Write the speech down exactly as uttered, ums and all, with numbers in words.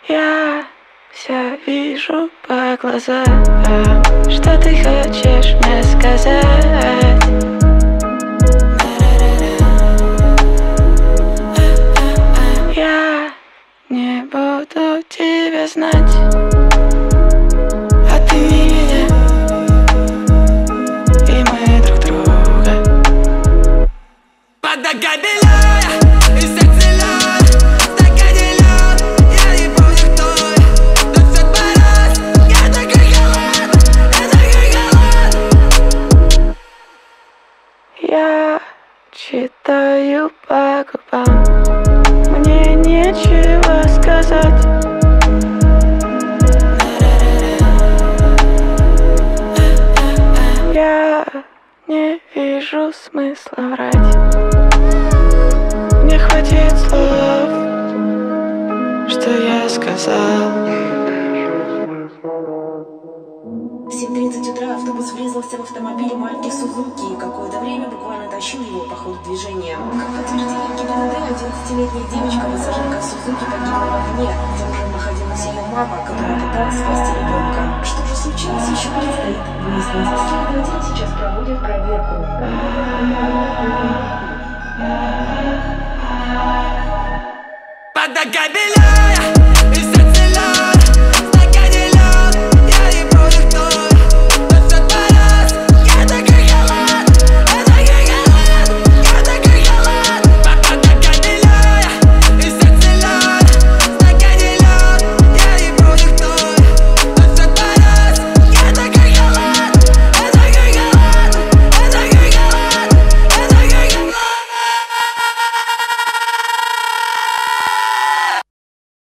Я все вижу по глазам, что ты хочешь мне сказать. Я не буду тебя знать, а ты меня, и мы друг друга. Я читаю по губам, мне нечего сказать. Я не вижу смысла врать. Мне хватит слов, что я сказал. В семь тридцать утра автобус врезался в автомобиль марки Сузуки и какое-то время буквально тащил его по ходу движения. Как подтверждение ГИБДД, одиннадцатилетняя девочка, пассажирка Сузуки, погибла в огне, где уже находилась ее мама, которая пыталась спасти ребенка. Что же случилось, еще предстоит выяснить. Следователи сейчас проводят проверку. Под ногами